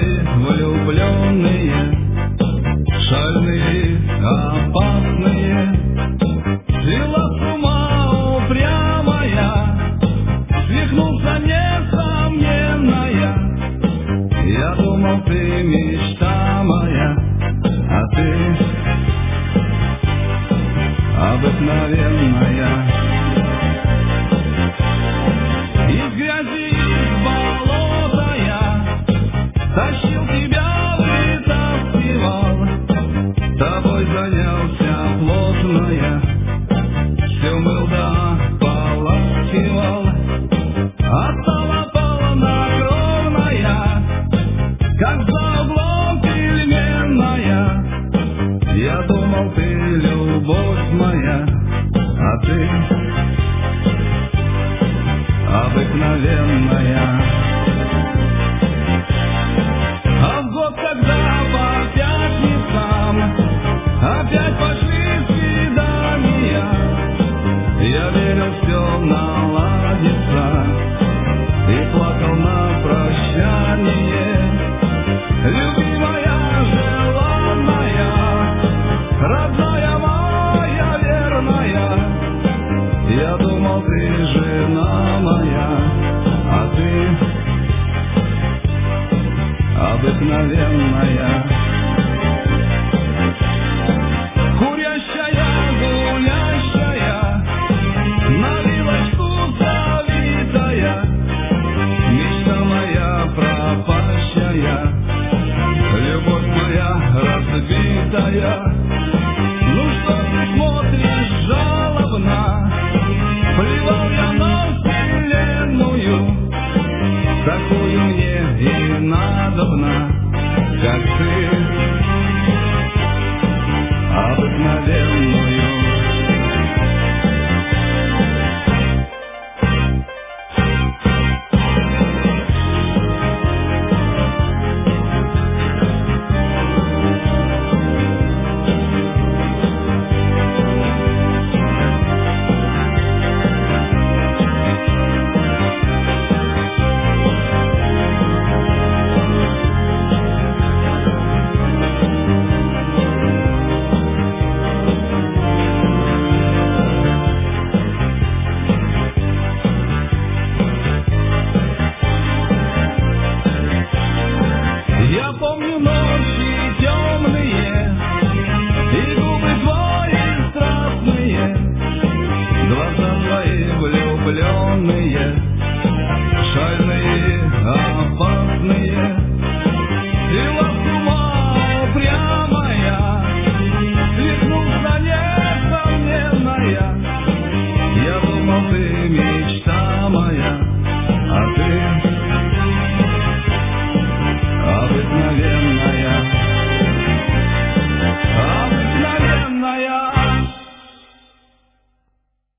люди влюбленные, шальные, опасные. Свела с ума упрямая, свихнулся несомненная. Я думал, ты мечта моя, а ты обыкновенная. Из грязи, из болота я тащил тебя, вытаскивал, тобой занялся плотно я, все мыл да поласкивал. А стала полнокровная, как за углом пельменная. Я думал, ты любовь моя, а ты обыкновенная. А в год, когда по пятницам опять пошли свидания, я верил, все наладится, и плакал на прощание. Любимая, желанная, родная моя верная, я думал, ты жена моя, а ты обыкновенная. Курящая, гулящая, на вилочку завитая, мечта моя пропащая, любовь моя разбитая. Ну что ты смотришь жалобно? Плевал я на вселенную, такую мне и надобна, как ты, обыкновенную. Я